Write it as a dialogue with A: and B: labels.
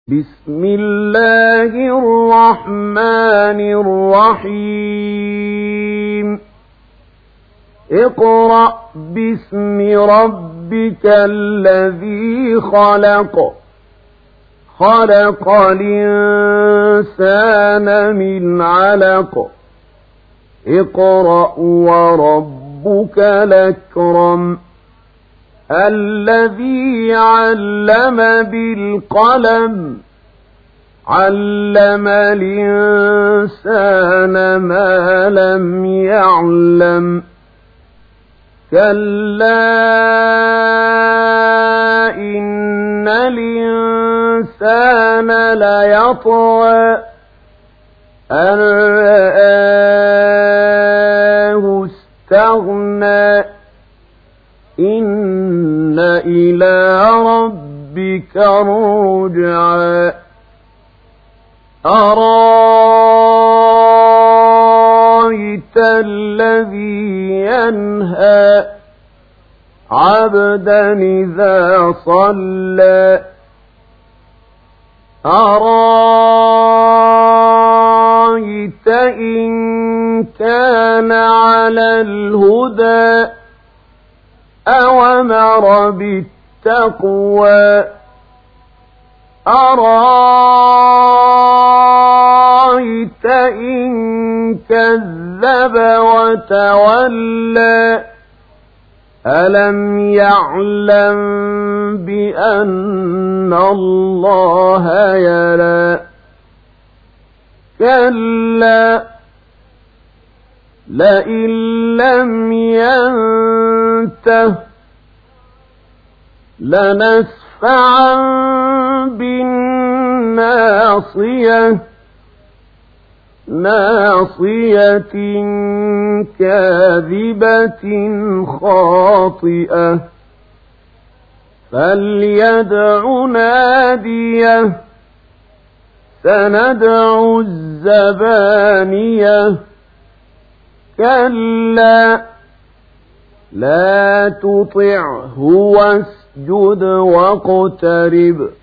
A: بسم الله الرحمن الرحيم اقرأ باسم ربك الذي خلق خلق الإنسان من علق اقرأ وربك الأكرم الذي علم بالقلم علم الإنسان ما لم يعلم كلا إن الإنسان ليطغى أن رآه استغنى إن إلى ربك الرجعى أرأيت الذي ينهى عبدا إذا صلى أرأيت إن كان على الهدى أوامر بالتقوى أرأيت إن كذب وتولى ألم يعلم بأن الله يرى كلا لئن لم ينته لنسفعا بالناصية ناصية كاذبة خاطئة فليدع ناديه سندع الزبانية كلا لا تطعه واسجد واقترب